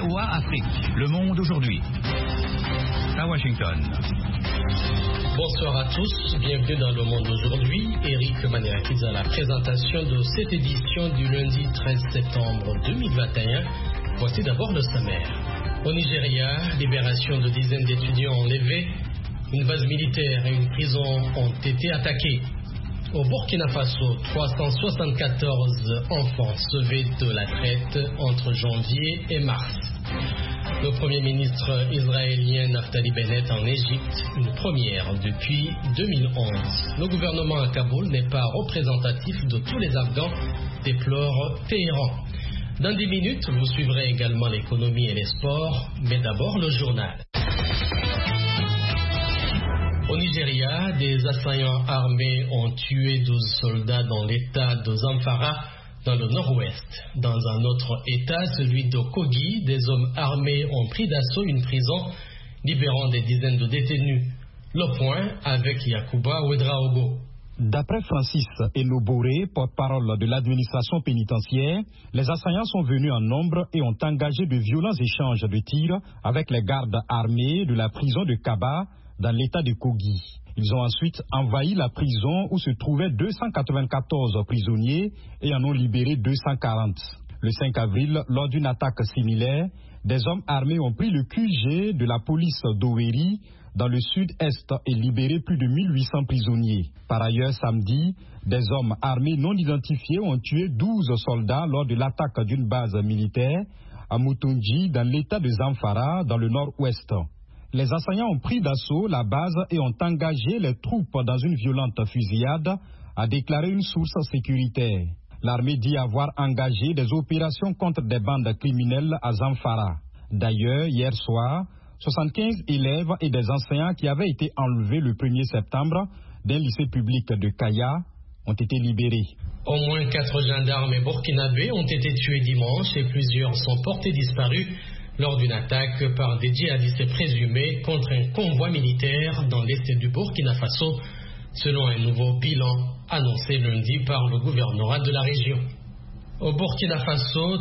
VOA Afrique. Le monde aujourd'hui. À Washington. Bonsoir à tous, bienvenue dans Le Monde aujourd'hui. Éric Maniakis à la présentation de cette édition du lundi 13 septembre 2021. Voici d'abord le sommaire. Au Nigeria, libération de dizaines d'étudiants enlevés, une base militaire et une prison ont été attaquées. Au Burkina Faso, 374 enfants sauvés de la traite entre janvier et mars. Le Premier ministre israélien Naftali Bennett en Égypte, une première depuis 2011. Le gouvernement à Kaboul n'est pas représentatif de tous les Afghans, déplore Téhéran. Dans 10 minutes, vous suivrez également l'économie et les sports, mais d'abord le journal. Au Nigeria, des assaillants armés ont tué 12 soldats dans l'état de Zamfara, dans le nord-ouest. Dans un autre état, celui de Kogi, des hommes armés ont pris d'assaut une prison, libérant des dizaines de détenus. Le point avec Yacouba Ouedraogo. D'après Francis Enoboré, porte-parole de l'administration pénitentiaire, les assaillants sont venus en nombre et ont engagé de violents échanges de tirs avec les gardes armés de la prison de Kaba dans l'état de Kogi. Ils ont ensuite envahi la prison où se trouvaient 294 prisonniers et en ont libéré 240. Le 5 avril, lors d'une attaque similaire, des hommes armés ont pris le QG de la police d'Oweri dans le sud-est et libéré plus de 1800 prisonniers. Par ailleurs, samedi, des hommes armés non identifiés ont tué 12 soldats lors de l'attaque d'une base militaire à Mutunji dans l'état de Zamfara dans le nord-ouest. Les assaillants ont pris d'assaut la base et ont engagé les troupes dans une violente fusillade, a déclaré une source sécuritaire. L'armée dit avoir engagé des opérations contre des bandes criminelles à Zamfara. D'ailleurs, hier soir, 75 élèves et des enseignants qui avaient été enlevés le 1er septembre d'un lycée public de Kaya ont été libérés. Au moins 4 gendarmes et burkinabés ont été tués dimanche et plusieurs sont portés disparus lors d'une attaque par des djihadistes présumés contre un convoi militaire dans l'est du Burkina Faso, selon un nouveau bilan annoncé lundi par le gouvernorat de la région. Au Burkina Faso,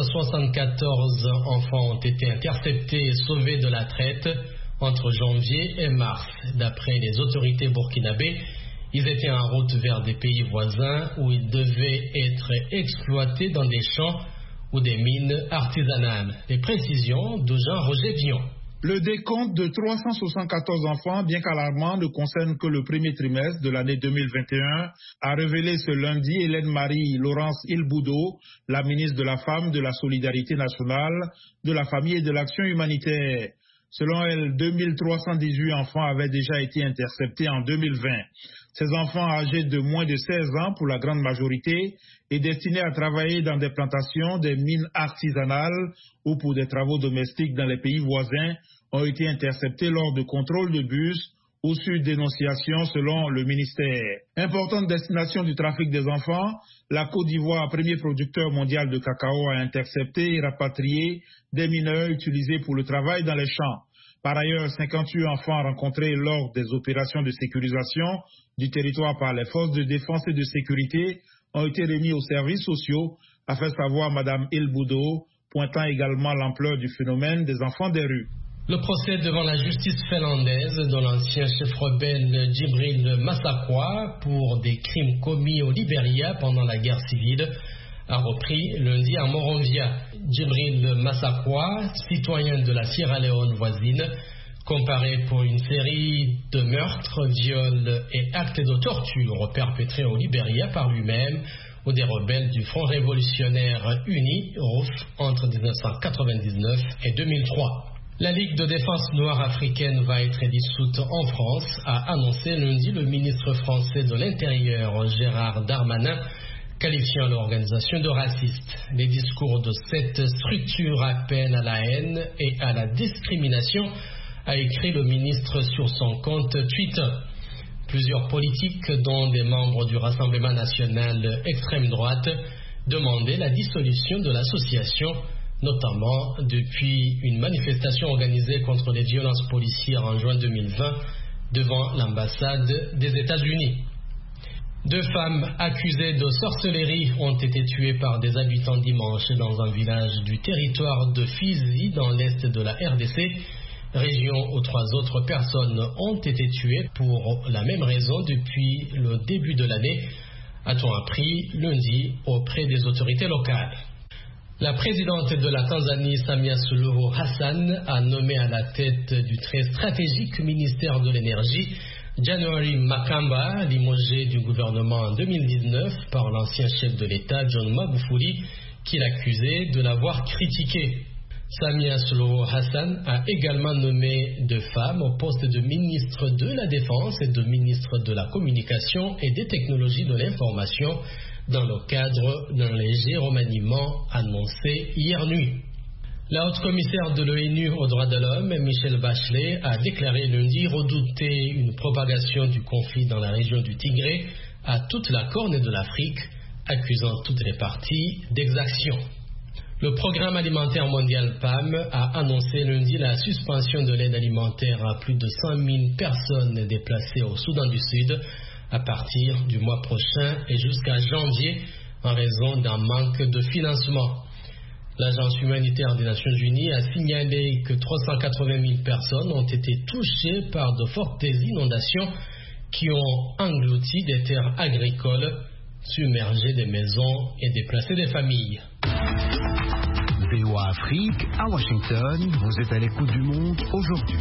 374 enfants ont été interceptés et sauvés de la traite entre janvier et mars. D'après les autorités burkinabées, ils étaient en route vers des pays voisins où ils devaient être exploités dans des champs ou des mines artisanales. Les précisions de Jean-Roger Vion. Le décompte de 374 enfants, bien qu'alarmant, ne concerne que le premier trimestre de l'année 2021, a révélé ce lundi Hélène-Marie Laurence Ilboudo, la ministre de la Femme, de la Solidarité nationale, de la Famille et de l'Action humanitaire. Selon elle, 2318 enfants avaient déjà été interceptés en 2020. Ces enfants âgés de moins de 16 ans, pour la grande majorité, et destinés à travailler dans des plantations, des mines artisanales ou pour des travaux domestiques dans les pays voisins, ont été interceptés lors de contrôles de bus ou sur dénonciation selon le ministère. Importante destination du trafic des enfants, la Côte d'Ivoire, premier producteur mondial de cacao, a intercepté et rapatrié des mineurs utilisés pour le travail dans les champs. Par ailleurs, 58 enfants rencontrés lors des opérations de sécurisation du territoire par les forces de défense et de sécurité ont été remis aux services sociaux, a fait savoir Mme Ilboudo, pointant également l'ampleur du phénomène des enfants des rues. Le procès devant la justice finlandaise de l'ancien chef rebelle Djibril Massakwa pour des crimes commis au Libéria pendant la guerre civile a repris lundi à Monrovia. Djibril Massakwa, citoyen de la Sierra Leone voisine, comparé pour une série de meurtres, viols et actes de torture perpétrés au Libéria par lui-même ou des rebelles du Front révolutionnaire uni, ROUF, entre 1999 et 2003. La Ligue de défense noire africaine va être dissoute en France, a annoncé lundi le ministre français de l'Intérieur Gérard Darmanin, qualifiant l'organisation de raciste. Les discours de cette structure appellent à la haine et à la discrimination, a écrit le ministre sur son compte Twitter. Plusieurs politiques, dont des membres du Rassemblement national extrême droite, demandaient la dissolution de l'association, notamment depuis une manifestation organisée contre les violences policières en juin 2020 devant l'ambassade des États-Unis. 2 femmes accusées de sorcellerie ont été tuées par des habitants dimanche dans un village du territoire de Fizi dans l'est de la RDC, région où 3 autres personnes ont été tuées pour la même raison depuis le début de l'année, a-t-on appris lundi auprès des autorités locales. La présidente de la Tanzanie, Samia Suluhu Hassan, a nommé à la tête du très stratégique ministère de l'énergie January Makamba, limogé du gouvernement en 2019 par l'ancien chef de l'État John Magufuli, qui l'accusait de l'avoir critiqué. Samia Suluhu Hassan a également nommé 2 femmes au poste de ministre de la Défense et de ministre de la Communication et des Technologies de l'Information dans le cadre d'un léger remaniement annoncé hier nuit. La haute commissaire de l'ONU aux droits de l'homme, Michelle Bachelet, a déclaré lundi redouter une propagation du conflit dans la région du Tigré à toute la corne de l'Afrique, accusant toutes les parties d'exaction. Le Programme alimentaire mondial PAM a annoncé lundi la suspension de l'aide alimentaire à plus de 100 000 personnes déplacées au Soudan du Sud à partir du mois prochain et jusqu'à janvier en raison d'un manque de financement. L'Agence humanitaire des Nations Unies a signalé que 380 000 personnes ont été touchées par de fortes inondations qui ont englouti des terres agricoles, submergé des maisons et déplacé des familles. VOA Afrique, à Washington, vous êtes à l'écoute du monde aujourd'hui.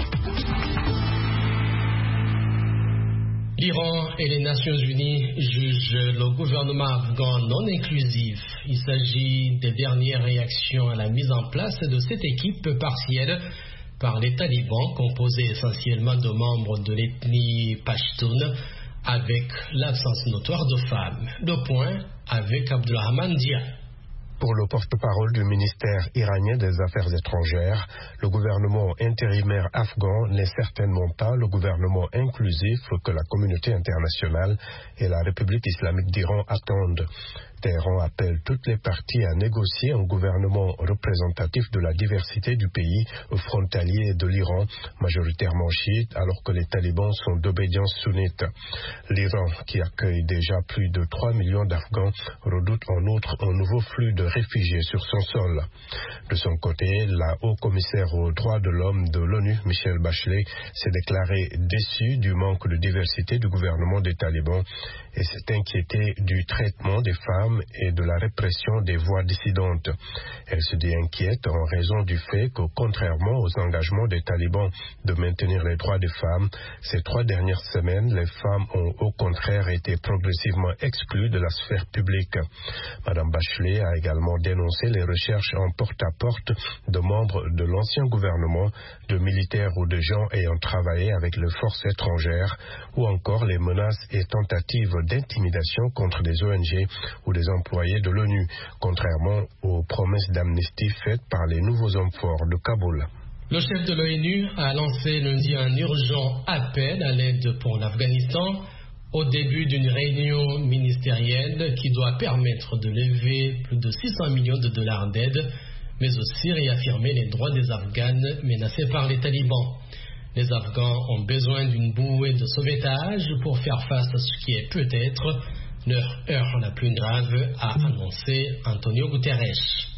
L'Iran et les Nations Unies jugent le gouvernement afghan non inclusif. Il s'agit des dernières réactions à la mise en place de cette équipe partielle par les talibans, composés essentiellement de membres de l'ethnie Pashtun, avec l'absence notoire de femmes. 2 points avec Abdulrahman Dia. Pour le porte-parole du ministère iranien des Affaires étrangères, le gouvernement intérimaire afghan n'est certainement pas le gouvernement inclusif que la communauté internationale et la République islamique d'Iran attendent. Téhéran appelle toutes les parties à négocier un gouvernement représentatif de la diversité du pays frontalier de l'Iran, majoritairement chiite, alors que les talibans sont d'obédience sunnite. L'Iran, qui accueille déjà plus de 3 millions d'Afghans, redoute en outre un nouveau flux de réfugiés sur son sol. De son côté, la haut-commissaire aux droits de l'homme de l'ONU, Michelle Bachelet, s'est déclarée déçue du manque de diversité du gouvernement des talibans et s'est inquiétée du traitement des femmes et de la répression des voix dissidentes. Elle se dit inquiète en raison du fait que, contrairement aux engagements des talibans de maintenir les droits des femmes, ces 3 dernières semaines, les femmes ont au contraire été progressivement exclues de la sphère publique. Madame Bachelet a également dénoncé les recherches en porte-à-porte de membres de l'ancien gouvernement, de militaires ou de gens ayant travaillé avec les forces étrangères, ou encore les menaces et tentatives d'intimidation contre des ONG ou des employés de l'ONU, contrairement aux promesses d'amnistie faites par les nouveaux hommes forts de Kaboul. Le chef de l'ONU a lancé lundi un urgent appel à l'aide pour l'Afghanistan au début d'une réunion ministérielle qui doit permettre de lever plus de 600 millions de dollars d'aide, mais aussi réaffirmer les droits des Afghanes menacés par les talibans. Les Afghans ont besoin d'une bouée de sauvetage pour faire face à ce qui est peut-être leur heure la plus grave, a annoncé Antonio Guterres.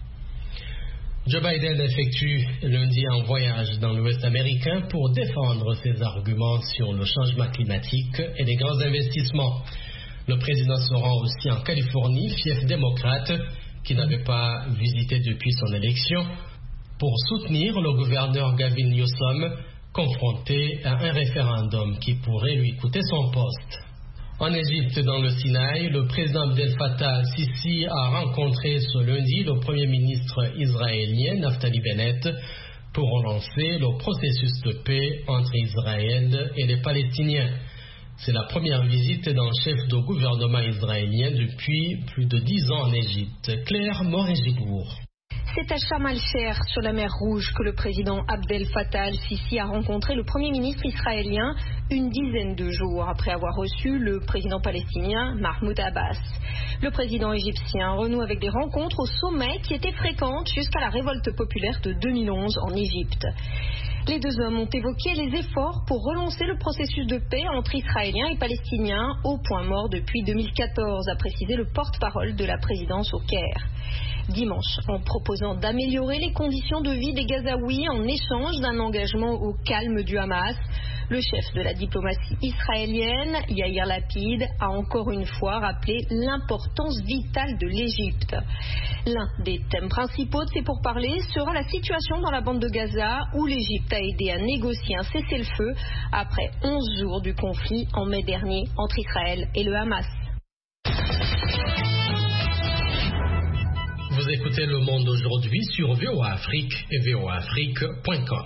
Joe Biden effectue lundi un voyage dans l'Ouest américain pour défendre ses arguments sur le changement climatique et les grands investissements. Le président se rend aussi en Californie, fief démocrate, qui n'avait pas visité depuis son élection, pour soutenir le gouverneur Gavin Newsom, confronté à un référendum qui pourrait lui coûter son poste. En Égypte, dans le Sinaï, le président Abdel Fattah al-Sisi a rencontré ce lundi le premier ministre israélien Naftali Bennett pour relancer le processus de paix entre Israël et les Palestiniens. C'est la première visite d'un chef de gouvernement israélien depuis plus de 10 ans en Égypte. Claire Morin-Gigour. C'est à Sharm el-Sheikh, sur la mer Rouge, que le président Abdel Fattah al-Sisi a rencontré le premier ministre israélien une dizaine de jours après avoir reçu le président palestinien Mahmoud Abbas. Le président égyptien renoue avec des rencontres au sommet qui étaient fréquentes jusqu'à la révolte populaire de 2011 en Égypte. Les deux hommes ont évoqué les efforts pour relancer le processus de paix entre Israéliens et Palestiniens au point mort depuis 2014, a précisé le porte-parole de la présidence au Caire. Dimanche, en proposant d'améliorer les conditions de vie des Gazaouis en échange d'un engagement au calme du Hamas, le chef de la diplomatie israélienne, Yair Lapid, a encore une fois rappelé l'importance vitale de l'Égypte. L'un des thèmes principaux de ces pourparlers sera la situation dans la bande de Gaza, où l'Égypte a aidé à négocier un cessez-le-feu après 11 jours du conflit en mai dernier entre Israël et le Hamas. Vous écoutez Le Monde aujourd'hui sur VOA Afrique et voaafrique.com.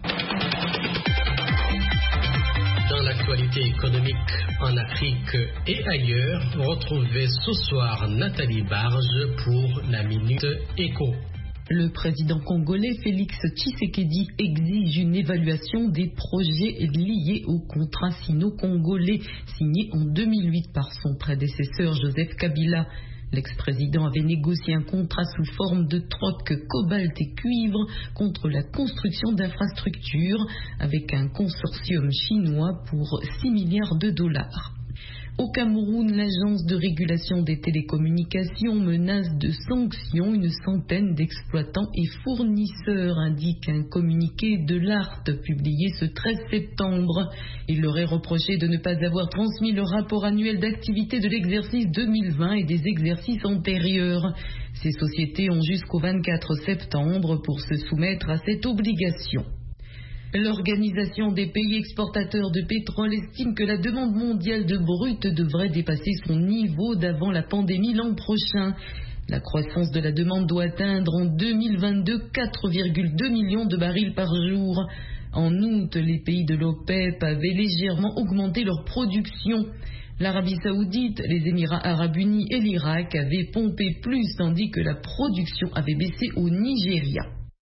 Dans l'actualité économique en Afrique et ailleurs, retrouvez ce soir Nathalie Barge pour la Minute Éco. Le président congolais Félix Tshisekedi exige une évaluation des projets liés au contrat sino-congolais signé en 2008 par son prédécesseur Joseph Kabila. L'ex-président avait négocié un contrat sous forme de troc cobalt et cuivre contre la construction d'infrastructures avec un consortium chinois pour 6 milliards de dollars. Au Cameroun, l'agence de régulation des télécommunications menace de sanctions une centaine d'exploitants et fournisseurs, indique un communiqué de l'ART publié ce 13 septembre. Il leur est reproché de ne pas avoir transmis le rapport annuel d'activité de l'exercice 2020 et des exercices antérieurs. Ces sociétés ont jusqu'au 24 septembre pour se soumettre à cette obligation. L'Organisation des pays exportateurs de pétrole estime que la demande mondiale de brut devrait dépasser son niveau d'avant la pandémie l'an prochain. La croissance de la demande doit atteindre en 2022 4,2 millions de barils par jour. En août, les pays de l'OPEP avaient légèrement augmenté leur production. L'Arabie Saoudite, les Émirats Arabes Unis et l'Irak avaient pompé plus, tandis que la production avait baissé au Nigeria.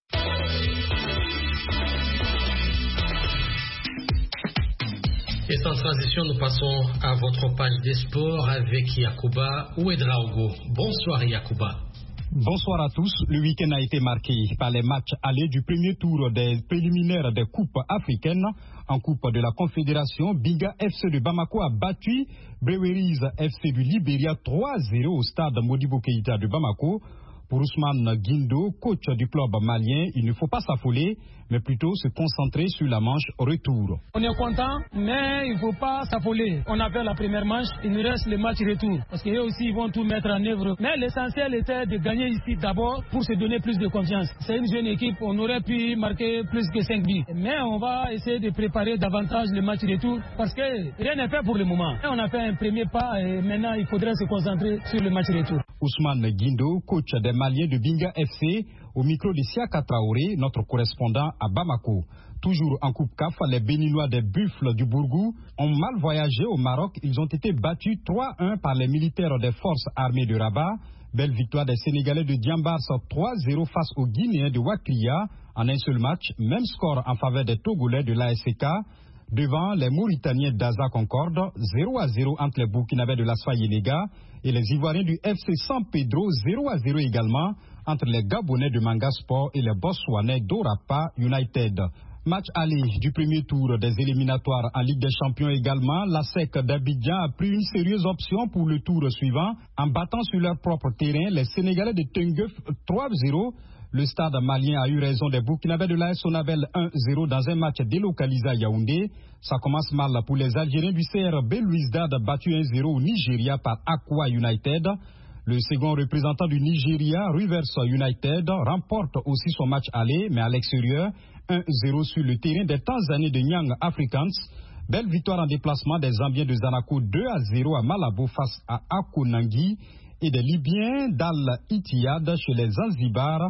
Et sans transition, nous passons à votre page des sports avec Yacouba Ouedraogo. Bonsoir Yacouba. Bonsoir à tous. Le week-end a été marqué par les matchs allés du premier tour des préliminaires des coupes africaines. En coupe de la Confédération, Binga FC de Bamako a battu Breweries FC du Libéria 3-0 au stade Modibo Keïta de Bamako. Pour Ousmane Guindo, coach du club malien, il ne faut pas s'affoler, mais plutôt se concentrer sur la manche retour. On est content, mais il ne faut pas s'affoler. On a fait la première manche, il nous reste le match retour. Parce qu'eux aussi, ils vont tout mettre en œuvre. Mais l'essentiel était de gagner ici d'abord pour se donner plus de confiance. C'est une jeune équipe, on aurait pu marquer plus que 5 buts. Mais on va essayer de préparer davantage le match retour parce que rien n'est fait pour le moment. On a fait un premier pas et maintenant il faudrait se concentrer sur le match retour. Ousmane Guindo, coach des Maliens de Binga FC, au micro de Siaka Traoré, notre correspondant à Bamako. Toujours en Coupe CAF, les Béninois des Buffles du Bourgou ont mal voyagé au Maroc. Ils ont été battus 3-1 par les militaires des forces armées de Rabat. Belle victoire des Sénégalais de Diambars 3-0 face aux Guinéens de Wakria en un seul match. Même score en faveur des Togolais de l'ASK. Devant les Mauritaniens d'Aza Concorde, 0-0 entre les Burkinabés de l'Asfa Yenega et les Ivoiriens du FC San Pedro, 0-0 également entre les Gabonais de Manga Sport et les Botswanais d'Orapa United. Match aller du premier tour des éliminatoires en Ligue des Champions également. La SEC d'Abidjan a pris une sérieuse option pour le tour suivant en battant sur leur propre terrain les Sénégalais de Tenguef 3-0. Le stade malien a eu raison des Burkinabés de l'AS Sonabel 1-0 dans un match délocalisé à Yaoundé. Ça commence mal pour les Algériens du CRB Louisdad battu 1-0 au Nigeria par Aqua United. Le second représentant du Nigeria, Rivers United, remporte aussi son match aller, mais à l'extérieur, 1-0 sur le terrain des Tanzaniens de Young Africans. Belle victoire en déplacement des Zambiens de Zanaco 2-0 à Malabo face à Akonangi et des Libyens d'Al Ittihad chez les Zanzibar.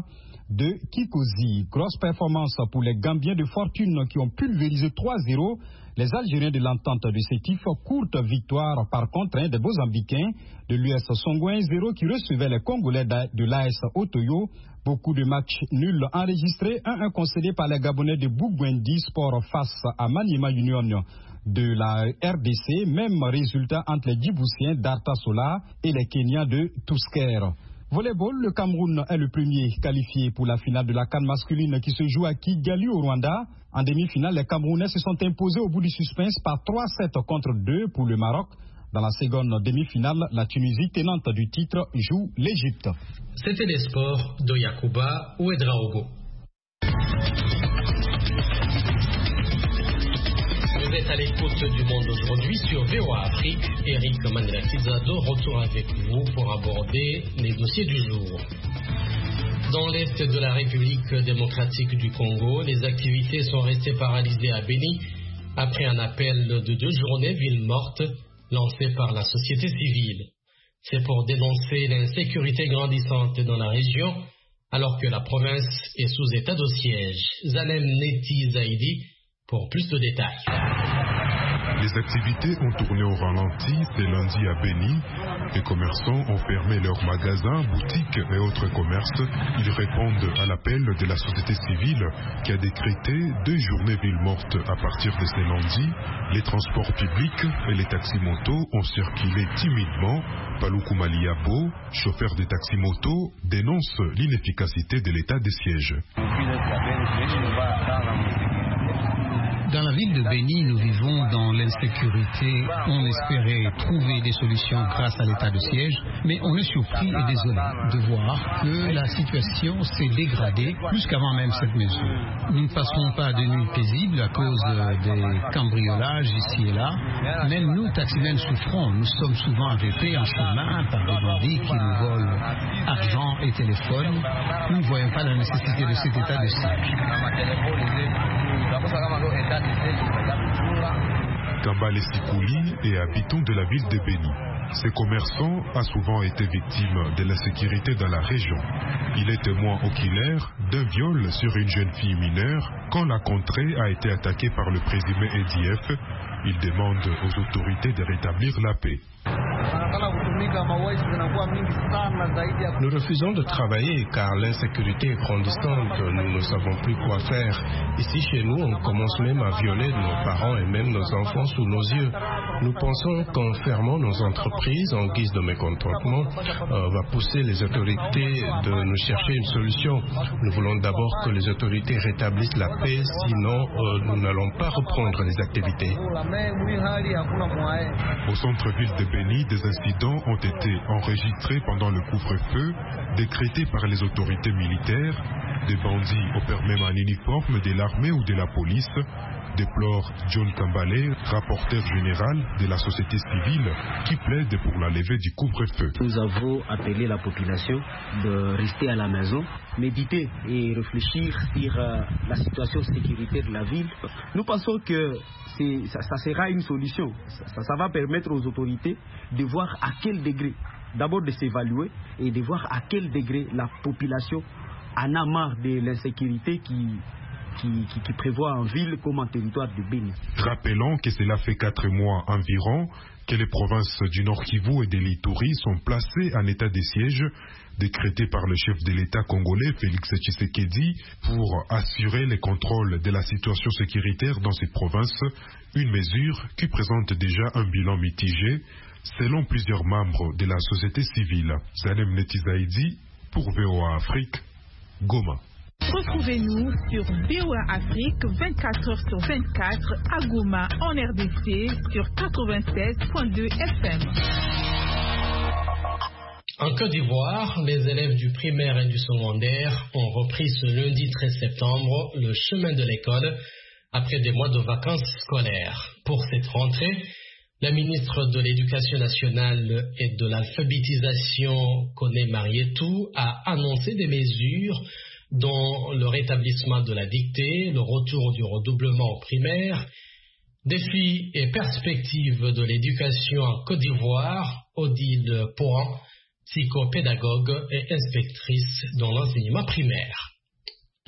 de Kikozi. Grosse performance pour les Gambiens de fortune qui ont pulvérisé 3-0 les Algériens de l'entente de Sétif. Courte victoire par contre des Mozambicains de l'US Songo 1-0 qui recevaient les Congolais de l'AS Otoyo. Beaucoup de matchs nuls enregistrés, 1-1 concédé par les Gabonais de Bougwendi Sport face à Maniema Union de la RDC. Même résultat entre les Djiboutiens d'Artasola et les Kenyans de Tusker. Volleyball, le Cameroun est le premier qualifié pour la finale de la CAN masculine qui se joue à Kigali au Rwanda. En demi-finale, les Camerounais se sont imposés au bout du suspense par 3-7 contre 2 pour le Maroc. Dans la seconde demi-finale, la Tunisie, tenante du titre, joue l'Égypte. C'était les sports de Yacouba Ouedraogo. Vous êtes à l'écoute du Monde aujourd'hui sur VOA Afrique. Eric Mandela-Kizado retourne avec vous pour aborder les dossiers du jour. Dans l'est de la République démocratique du Congo, les activités sont restées paralysées à Béni après un appel de 2 journées ville morte lancé par la société civile. C'est pour dénoncer l'insécurité grandissante dans la région alors que la province est sous état de siège. Zanem Neti Zaidi pour plus de détails. Les activités ont tourné au ralenti ce lundi à Béni. Les commerçants ont fermé leurs magasins, boutiques et autres commerces. Ils répondent à l'appel de la société civile qui a décrété 2 journées ville mortes à partir de ce lundi. Les transports publics et les taxis-motos ont circulé timidement. Paloukou Maliabo, chauffeur de taxi-moto, dénonce l'inefficacité de l'état de siège. Dans la ville de Béni, nous vivons dans l'insécurité. On espérait trouver des solutions grâce à l'état de siège, mais on est surpris et désolé de voir que la situation s'est dégradée plus qu'avant même cette mesure. Nous ne passerons pas de nuit paisible à cause des cambriolages ici et là. Même nous, taximens, souffrons. Nous sommes souvent arrêtés en chemin par des bandits qui nous volent argent et téléphone. Nous ne voyons pas la nécessité de cet état de siège. Kambale Sikouli est habitant de la ville de Béni. Ces commerçants a souvent été victimes de l'insécurité dans la région. Il est témoin oculaire d'un viol sur une jeune fille mineure quand la contrée a été attaquée par le présumé EDF. Il demande aux autorités de rétablir la paix. Nous refusons de travailler car l'insécurité est grandissante. Nous ne savons plus quoi faire. Ici chez nous, on commence même à violer nos parents et même nos enfants sous nos yeux. Nous pensons qu'en fermant nos entreprises en guise de mécontentement va pousser les autorités de nous chercher une solution. Nous voulons d'abord que les autorités rétablissent la paix, sinon nous n'allons pas reprendre les activités. Au centre-ville de Béni, des incidents ont été enregistrés pendant le couvre-feu décrété par les autorités militaires. Des bandits opèrent même en uniforme de l'armée ou de la police, déplore John Kambale, rapporteur général de la société civile, qui plaide pour la levée du couvre-feu. Nous avons appelé la population de rester à la maison, méditer et réfléchir sur la situation sécuritaire de la ville. Nous pensons que ça sera une solution. Ça va permettre aux autorités de voir à quel degré, d'abord de s'évaluer et de voir à quel degré la population en a marre de l'insécurité qui prévoit en ville comme en territoire de Béni. Rappelons que cela fait 4 mois environ que les provinces du Nord Kivu et de l'Ituri sont placées en état de siège décrété par le chef de l'État congolais Félix Tshisekedi pour assurer le contrôle de la situation sécuritaire dans ces provinces, une mesure qui présente déjà un bilan mitigé selon plusieurs membres de la société civile. Zanem Netizaidi pour VOA Afrique, Goma. Retrouvez-nous sur VOA Afrique 24h/24 à Goma en RDC sur 96.2 FM. En Côte d'Ivoire, les élèves du primaire et du secondaire ont repris ce lundi 13 septembre le chemin de l'école après des mois de vacances scolaires. Pour cette rentrée, la ministre de l'Éducation nationale et de l'alphabétisation, Koné Marietou, a annoncé des mesures dont le rétablissement de la dictée, le retour du redoublement au primaire, défis et perspectives de l'éducation en Côte d'Ivoire. Odile Pouan, psychopédagogue et inspectrice dans l'enseignement primaire.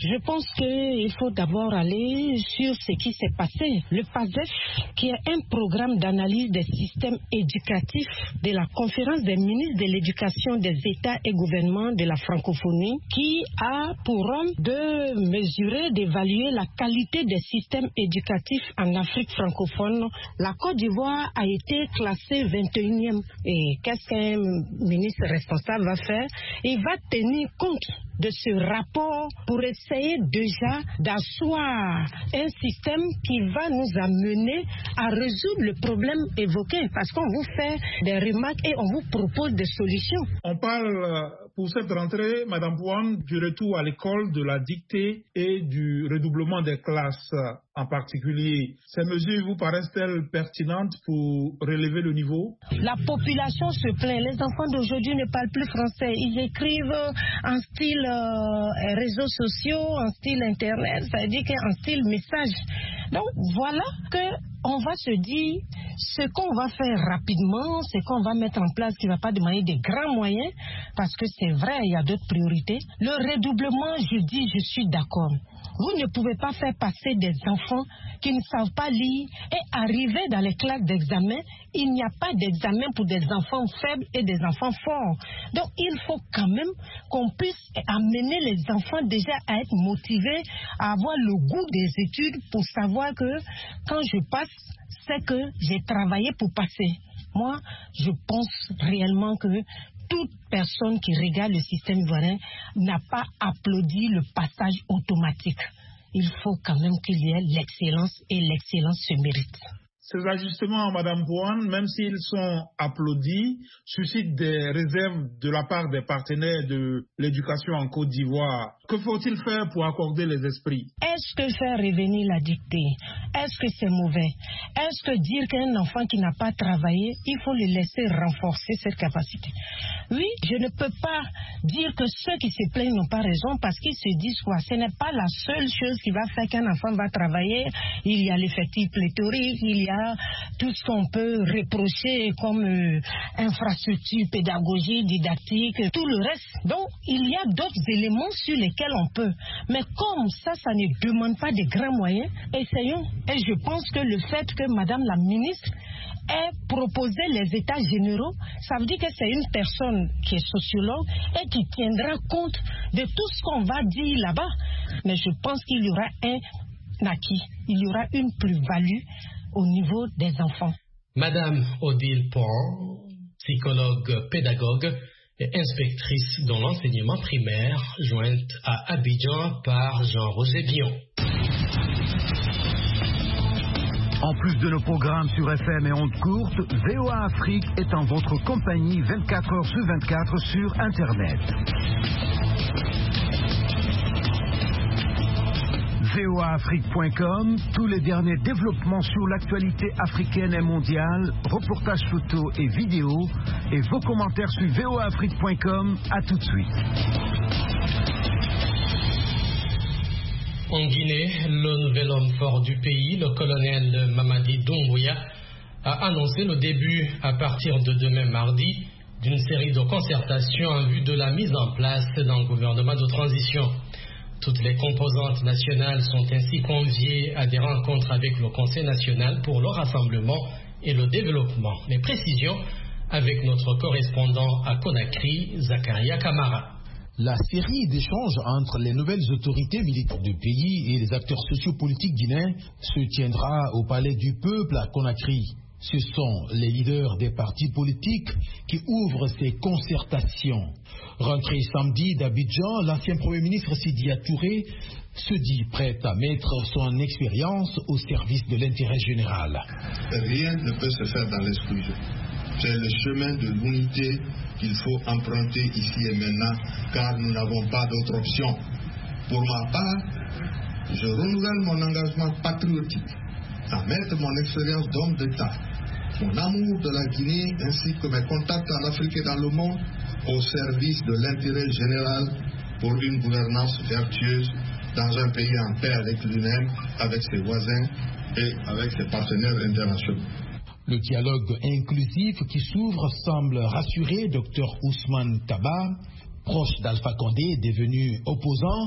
Je pense qu'il faut d'abord aller sur ce qui s'est passé. Le PASEF, qui est un programme d'analyse des systèmes éducatifs de la conférence des ministres de l'éducation des États et gouvernements de la francophonie, qui a pour rôle de mesurer, d'évaluer la qualité des systèmes éducatifs en Afrique francophone. La Côte d'Ivoire a été classée 21e. Et qu'est-ce qu'un ministre responsable va faire? Il va tenir compte de ce rapport pour essayer déjà d'asseoir un système qui va nous amener à résoudre le problème évoqué, parce qu'on vous fait des remarques et on vous propose des solutions. On parle pour cette rentrée, Madame Pouane, du retour à l'école, de la dictée et du redoublement des classes en particulier. Ces mesures vous paraissent-elles pertinentes pour relever le niveau? La population se plaint. Les enfants d'aujourd'hui ne parlent plus français. Ils écrivent en style réseaux sociaux, en style internet, c'est-à-dire qu'en style message. Donc voilà qu'on va se dire ce qu'on va faire rapidement, ce qu'on va mettre en place qui ne va pas demander des grands moyens, parce que c'est vrai, il y a d'autres priorités. Le redoublement, je suis d'accord. Vous ne pouvez pas faire passer des enfants qui ne savent pas lire et arriver dans les classes d'examen. Il n'y a pas d'examen pour des enfants faibles et des enfants forts. Donc il faut quand même qu'on puisse amener les enfants déjà à être motivés, à avoir le goût des études pour savoir que quand je passe, c'est que j'ai travaillé pour passer. Moi, je pense réellement que toute personne qui regarde le système ivoirien n'a pas applaudi le passage automatique. Il faut quand même qu'il y ait l'excellence et l'excellence se mérite. Ces ajustements, Madame Pouane, même s'ils sont applaudis, suscitent des réserves de la part des partenaires de l'éducation en Côte d'Ivoire. Que faut-il faire pour accorder les esprits? Est-ce que faire revenir la dictée, est-ce que c'est mauvais? Est-ce que dire qu'un enfant qui n'a pas travaillé, il faut le laisser renforcer cette capacité? Oui, je ne peux pas dire que ceux qui se plaignent n'ont pas raison, parce qu'ils se disent quoi? Ce n'est pas la seule chose qui va faire qu'un enfant va travailler. Il y a l'effectif pléthorique, il y a tout ce qu'on peut reprocher comme infrastructure pédagogique, didactique, tout le reste. Donc, il y a d'autres éléments sur lesquels on peut. Mais comme ça ne demande pas de grands moyens, essayons. Et je pense que le fait que Madame la ministre ait proposé les états généraux, ça veut dire que c'est une personne qui est sociologue et qui tiendra compte de tout ce qu'on va dire là-bas. Mais je pense qu'il y aura un acquis, il y aura une plus-value au niveau des enfants. Madame Odile Pont, psychologue pédagogue et inspectrice dans l'enseignement primaire, jointe à Abidjan par Jean-Roger Bion. En plus de nos programmes sur FM et ondes courtes, VOA Afrique est en votre compagnie 24 heures sur 24 sur Internet. voaafrique.com, tous les derniers développements sur l'actualité africaine et mondiale, reportages photos et vidéos, et vos commentaires sur voaafrique.com. À tout de suite. En Guinée, le nouvel homme fort du pays, le colonel Mamadi Doumbouya, a annoncé le début, à partir de demain mardi, d'une série de concertations en vue de la mise en place d'un gouvernement de transition. Toutes les composantes nationales sont ainsi conviées à des rencontres avec le Conseil national pour le rassemblement et le développement. Les précisions avec notre correspondant à Conakry, Zakaria Kamara. La série d'échanges entre les nouvelles autorités militaires du pays et les acteurs sociopolitiques guinéens se tiendra au Palais du Peuple à Conakry. Ce sont les leaders des partis politiques qui ouvrent ces concertations. Rentré samedi d'Abidjan, l'ancien Premier ministre Sidya Touré se dit prêt à mettre son expérience au service de l'intérêt général. Rien ne peut se faire dans l'exclusion. C'est le chemin de l'unité qu'il faut emprunter ici et maintenant, car nous n'avons pas d'autre option. Pour ma part, je renouvelle mon engagement patriotique à mettre mon expérience d'homme d'État, mon amour de la Guinée ainsi que mes contacts en Afrique et dans le monde au service de l'intérêt général pour une gouvernance vertueuse dans un pays en paix avec lui-même, avec ses voisins et avec ses partenaires internationaux. Le dialogue inclusif qui s'ouvre semble rassurer Dr Ousmane Taba, proche d'Alpha Condé devenu opposant,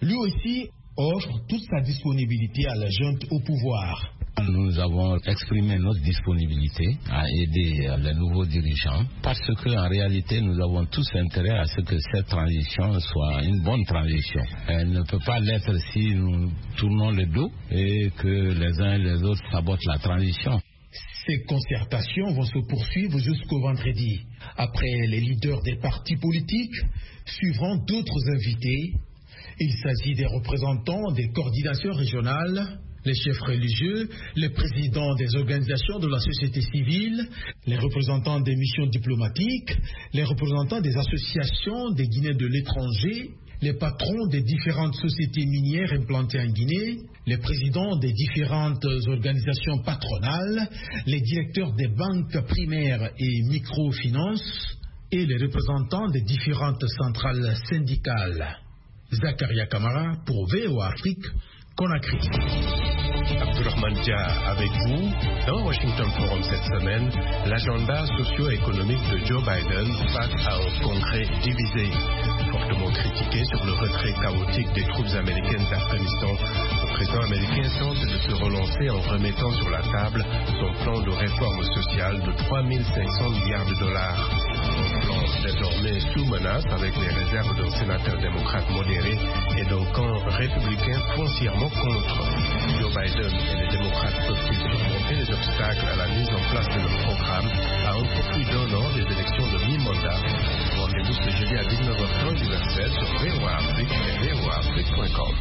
lui aussi offre toute sa disponibilité à la junte au pouvoir. Nous avons exprimé notre disponibilité à aider les nouveaux dirigeants parce qu'en réalité, nous avons tous intérêt à ce que cette transition soit une bonne transition. Elle ne peut pas l'être si nous tournons le dos et que les uns et les autres sabotent la transition. Ces concertations vont se poursuivre jusqu'au vendredi. Après les leaders des partis politiques, suivront d'autres invités. Il s'agit des représentants des coordinations régionales, les chefs religieux, les présidents des organisations de la société civile, les représentants des missions diplomatiques, les représentants des associations des Guinéens de l'étranger, les patrons des différentes sociétés minières implantées en Guinée, les présidents des différentes organisations patronales, les directeurs des banques primaires et microfinances et les représentants des différentes centrales syndicales. Zakaria Kamara pour VOA Afrique, Conakry. Abdourahmane Dia avec vous. Dans Washington Forum cette semaine, l'agenda socio-économique de Joe Biden face à un congrès divisé. Fortement critiqué sur le retrait chaotique des troupes américaines d'Afghanistan, le président américain tente de se relancer en remettant sur la table son plan de réforme sociale de 3 500 milliards de dollars. Un plan désormais sous menace avec les réserves d'un sénateur démocrate modéré et d'un camp républicain foncièrement contre. Joe Biden et les démocrates peuvent-ils surmonter les obstacles à la mise en place de leur programme à un peu plus d'un an des élections de mi-mandat? Rendez-vous ce jeudi à 19h30 universel sur VOA Afrique et voaafrique.com.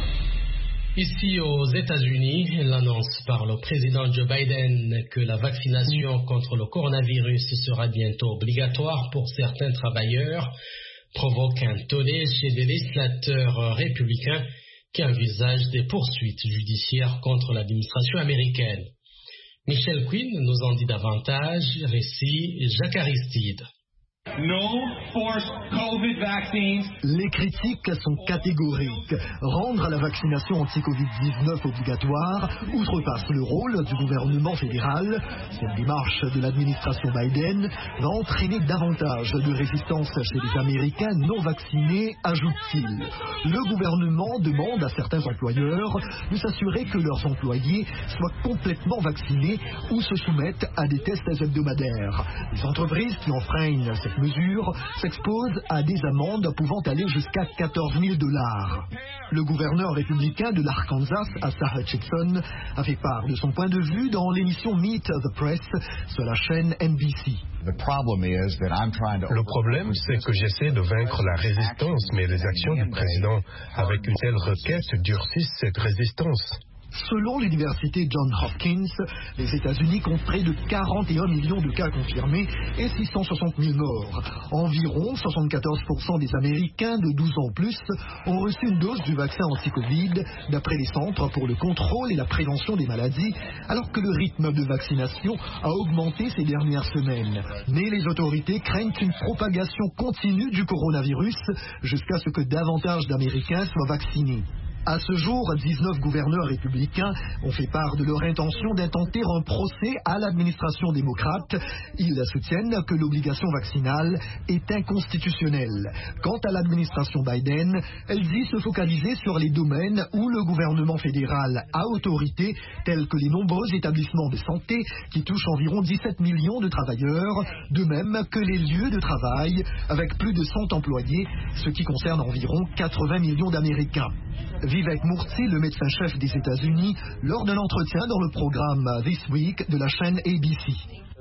Ici aux États-Unis, l'annonce par le président Joe Biden que la vaccination contre le coronavirus sera bientôt obligatoire pour certains travailleurs provoque un tollé chez des législateurs républicains qui envisagent des poursuites judiciaires contre l'administration américaine. Michel Quinn nous en dit davantage, récit Jacques Aristide. Les critiques sont catégoriques. Rendre la vaccination anti-Covid-19 obligatoire outrepasse le rôle du gouvernement fédéral. Cette démarche de l'administration Biden va entraîner davantage de résistance chez les Américains non vaccinés, ajoute-t-il. Le gouvernement demande à certains employeurs de s'assurer que leurs employés soient complètement vaccinés ou se soumettent à des tests hebdomadaires. Les entreprises qui enfreignent cette mesure s'expose à des amendes pouvant aller jusqu'à $14 000. Le gouverneur républicain de l'Arkansas, Asa Hutchinson, a fait part de son point de vue dans l'émission Meet the Press sur la chaîne NBC. Le problème, c'est que j'essaie de vaincre la résistance, mais les actions du président avec une telle requête durcissent cette résistance. Selon l'université Johns Hopkins, les États-Unis comptent près de 41 millions de cas confirmés et 660 000 morts. Environ 74% des Américains de 12 ans plus ont reçu une dose du vaccin anti-Covid, d'après les Centres pour le contrôle et la prévention des maladies, alors que le rythme de vaccination a augmenté ces dernières semaines. Mais les autorités craignent une propagation continue du coronavirus jusqu'à ce que davantage d'Américains soient vaccinés. À ce jour, 19 gouverneurs républicains ont fait part de leur intention d'intenter un procès à l'administration démocrate. Ils soutiennent que l'obligation vaccinale est inconstitutionnelle. Quant à l'administration Biden, elle dit se focaliser sur les domaines où le gouvernement fédéral a autorité, tels que les nombreux établissements de santé qui touchent environ 17 millions de travailleurs, de même que les lieux de travail avec plus de 100 employés, ce qui concerne environ 80 millions d'Américains. Vivek Murthy, le médecin-chef des États-Unis, lors d'un entretien dans le programme This Week de la chaîne ABC.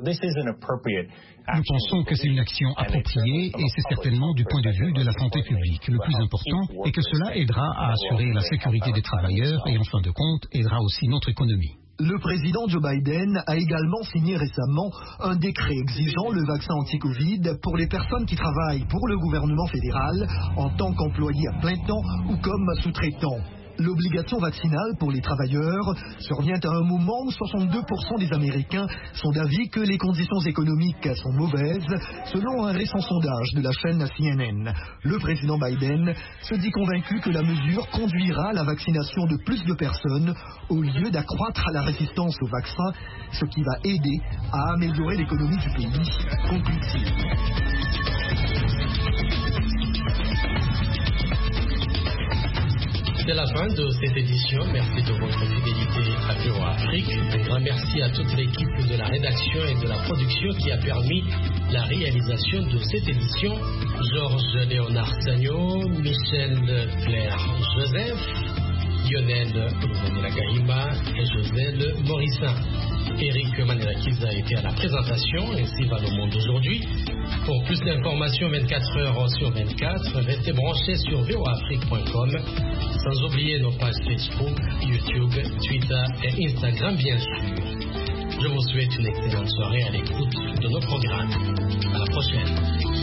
Nous pensons que c'est une action appropriée et c'est certainement du point de vue de la santé publique. Le plus important est que cela aidera à assurer la sécurité des travailleurs et en fin de compte aidera aussi notre économie. Le président Joe Biden a également signé récemment un décret exigeant le vaccin anti-Covid pour les personnes qui travaillent pour le gouvernement fédéral en tant qu'employés à plein temps ou comme sous-traitants. L'obligation vaccinale pour les travailleurs survient à un moment où 62% des Américains sont d'avis que les conditions économiques sont mauvaises, selon un récent sondage de la chaîne CNN. Le président Biden se dit convaincu que la mesure conduira à la vaccination de plus de personnes au lieu d'accroître la résistance au vaccin, ce qui va aider à améliorer l'économie du pays, conclut-il. C'est la fin de cette édition. Merci de votre fidélité à VOA Afrique. Un grand merci à toute l'équipe de la rédaction et de la production qui a permis la réalisation de cette édition. Georges Léonard Sagno, Michel Claire Joseph, Lionel de la Gahima et Joselle Morissin. Eric Manelakiza a été à la présentation. Ainsi va le monde aujourd'hui. Pour plus d'informations 24 heures sur 24, restez branchés sur voafrique.com. Sans oublier nos pages Facebook, YouTube, Twitter et Instagram bien sûr. Je vous souhaite une excellente soirée à l'écoute de nos programmes. À la prochaine.